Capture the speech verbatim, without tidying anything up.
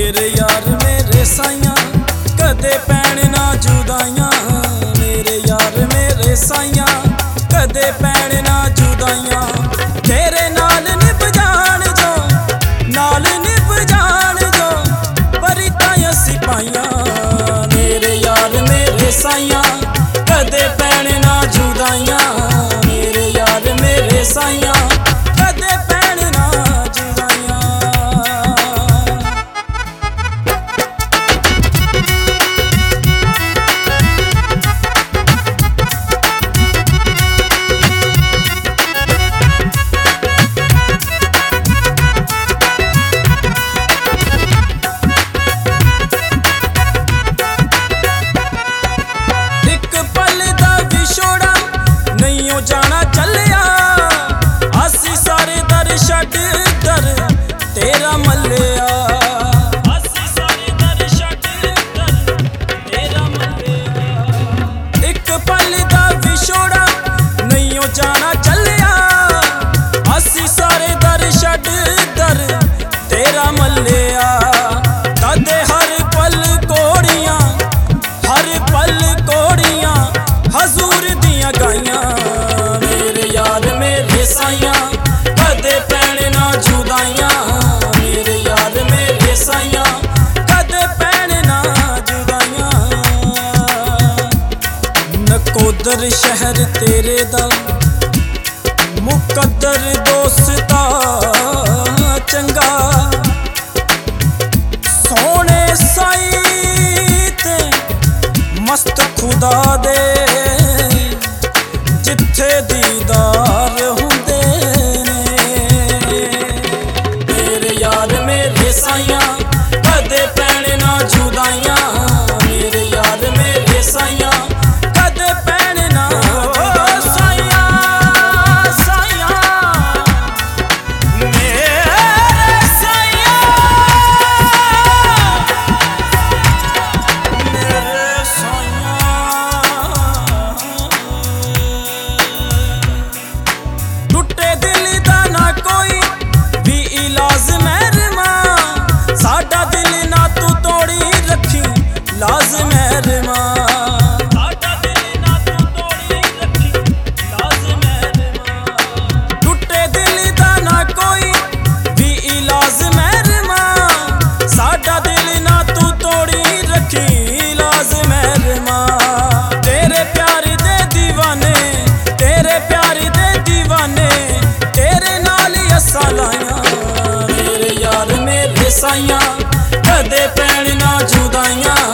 मेरे यार मेरे साइयां कदे पैण ना जुदाइयां। मेरे यार मेरे साइयां कदे पैण ना जुदाइयां। तेरे नाल निभ जान जो नाल निभ जान जो परितां सिपाहियां। मेरे यार मेरे साइयां कदे पैण ना जुदाइयां। मेरे यार मेरे साइयां कदे पैण ना जुदाइयां। जाना चलिया असी सारे दर छड्ड दर तेरा मल्लिया। असी सारे दर छड्ड दर तेरा मल्लिया। एक पल दा विछोड़ा नहीं जाना चलिया असी सारे दर छड्ड दर तेरा मल्लिया। तदे हर पल कोड़ियां हर पल कोड़ियां हजूर दियां गाइयां। कदे पैण ना जुदाइयां। मेरे यार मेरे साइयां कदे पैण ना जुदाइयां। नकोदर शहर तेरे दा मुकद्दर दोस्ता चंगा। सोने साई ते मस्त खुदा दे जिथे दीदार हुंदे साइयां कदे पैण ना जुदाइयां। मेरे यार मेरे साइयां कदे पैण ना साइयां साइयां मेरे साइयां मेरे साइयां। टुटे दिल दा ना कोई भी इलाज लाज़िम है रिमा। साडा दिल ना तू तोड़ी रखी लाज़िम है रिमा। टुटे दिल दा ना कोई भी इलाज है रिमा। साडा दिल ना तू तोड़ी रखी लाज़िम है रिमा। तेरे प्यार दे दीवाने तेरे प्यार दे दीवाने तेरे नाल असां लाइयां। मेरे यार मेरे साइयां कदे पैण ना जुदाइयां।